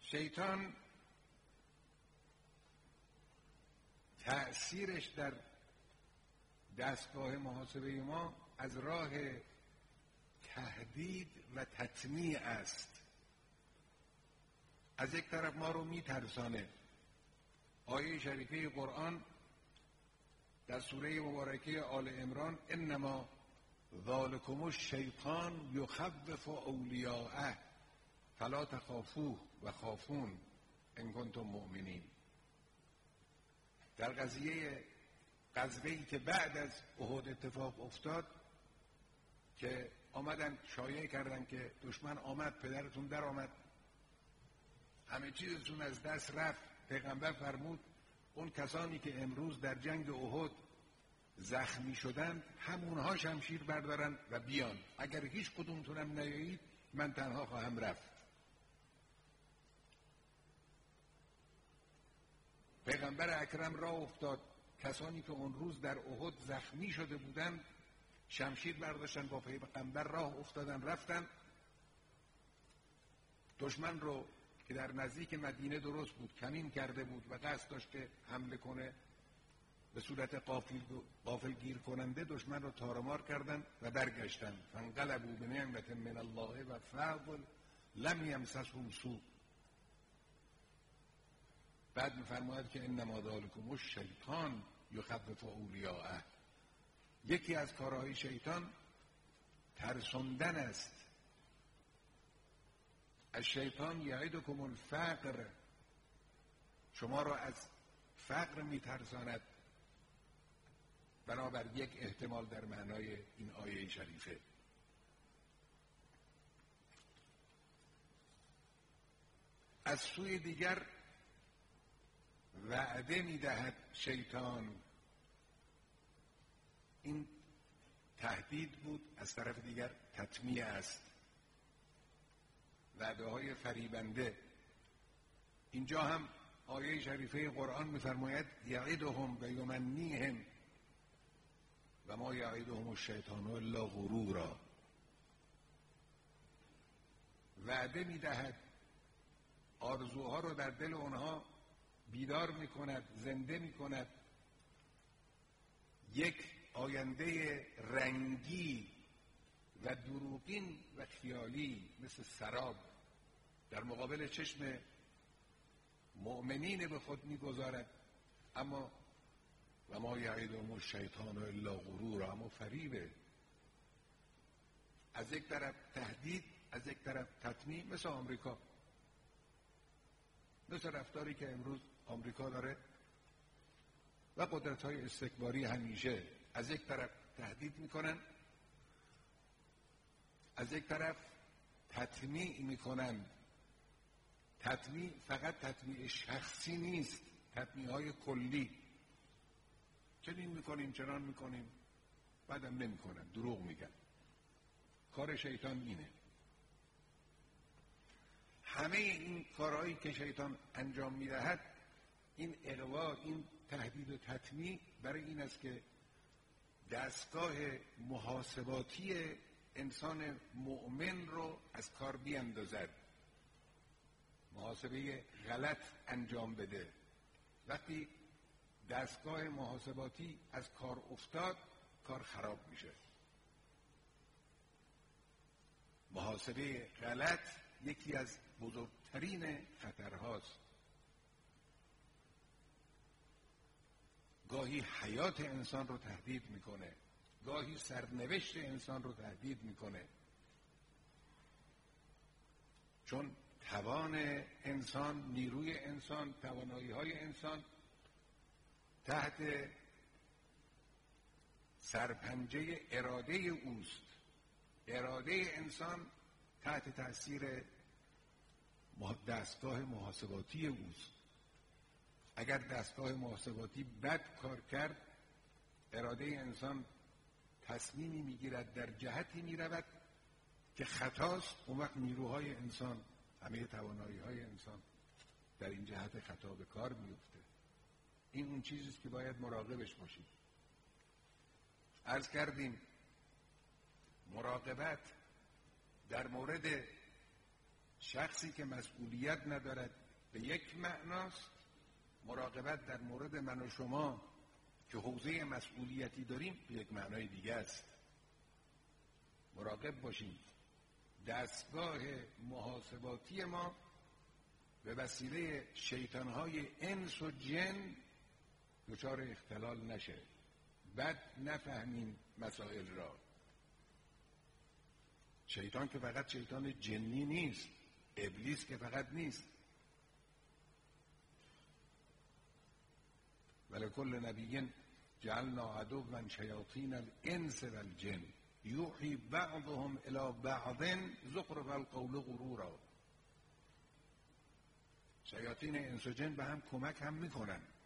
شیطان تأثیرش در دستگاه محاسبه ما از راه تهدید و تطمیع است. از یک طرف ما رو میترسانه. آیه شریفه قرآن در سوره مبارکه آل عمران انما ذالکم الشیطان یخوف اولیاءه فلا تخافوه و خافون ان کنتم مؤمنین. در غزوه‌ای که بعد از احد اتفاق افتاد که آمدن شایعه کردن که دشمن آمد، پدرتون در آمد، همه چیزتون از دست رفت، پیغمبر فرمود اون کسانی که امروز در جنگ احد زخمی شدند همونها شمشیر بردارن و بیان، اگر هیچ کدومتونم نیایید من تنها خواهم رفت. پیغمبر اکرم راه افتاد، کسانی که اون روز در احد زخمی شده بودند شمشیر برداشتن، با پیغمبر راه افتادن، رفتن. دشمن رو که در نزدیک مدینه درست بود کمین کرده بود و قصد داشت که حمله کنه، به صورت غافلگیر کننده دشمن رو تارمار کردن و برگشتن. فانقلبوا بنعمة من الله و فضل لم یمسسهم سوء. بعد می‌فرماید که انما ذالکم الشیطان یخوف اولیاءه. یکی از کارهای شیطان ترساندن است. الشیطان یعدکم الفقر، شما را از فقر میترساند. بنابر یک احتمال در معنای این آیه شریفه. از سوی دیگر وعده میدهد شیطان، این تهدید بود، از طرف دیگر تطمیع است، وعده های فریبنده. اینجا هم آیه شریفه قرآن می‌فرماید یعدهم و یمنیهم و ما یعدهم الشیطان الا غرورا. وعده میدهد، آرزوها رو در دل اونها بیدار میکند، زنده میکند. یک آینده رنگی و دروغین و خیالی مثل سراب در مقابل چشم مؤمنین به خود میگذارد. اما و ما یعدهم الشیطان الا غرورا، اما فریبه. از یک طرف تهدید، از یک طرف تطمیع، مثل آمریکا، مثل رفتاری که امروز آمریکا داره و قدرت‌های استکباری همیشه از یک طرف تهدید میکنن، از یک طرف تطمیع میکنن. تطمیع فقط تطمیع شخصی نیست، تطمیع‌های کلی. چنین میکنیم، چنان میکنیم، بعدم نمیکنن، دروغ میگن. کار شیطان اینه. همه این کارهایی که شیطان انجام میدهد، این اغوا، این تهدید و تطمیع، برای این است که دستگاه محاسباتی انسان مؤمن رو از کار بیندازد، محاسبه غلط انجام بده. وقتی دستگاه محاسباتی از کار افتاد، کار خراب میشه. محاسبه غلط یکی از بزرگترین خطرهاست. گاهی حیات انسان رو تهدید میکنه، گاهی سرنوشت انسان رو تهدید میکنه. چون توان انسان، نیروی انسان، توانایی‌های انسان تحت سرپنجه اراده اوست. اراده انسان تحت تأثیر دستگاه محاسباتی اوست. اگر دستگاه محاسباتی بد کار کرد، اراده انسان تصمیمی میگیرد، در جهتی میرود که خطاست. اون وقت نیروهای انسان، همه توانایی‌های انسان در این جهت خطا به کار میفته. این اون چیزیست که باید مراقبش باشیم. عرض کردیم مراقبت در مورد شخصی که مسئولیت ندارد به یک معناست، مراقبت در مورد من و شما که حوزه مسئولیتی داریم به یک معنای دیگه است. مراقب باشیم دستگاه محاسباتی ما به وسیله شیطانهای انس و جن دچار اختلال نشه، بد نفهمیم مسائل را. شیطان که فقط شیطان جنی نیست، ابلیس که فقط نیست. ولکل نبی جعلنا عدوا شیاطین الانس والجن یوحی بعضهم الی بعض زخرف القول غرورا. شیاطین انس و جن به هم کمک هم میکنن.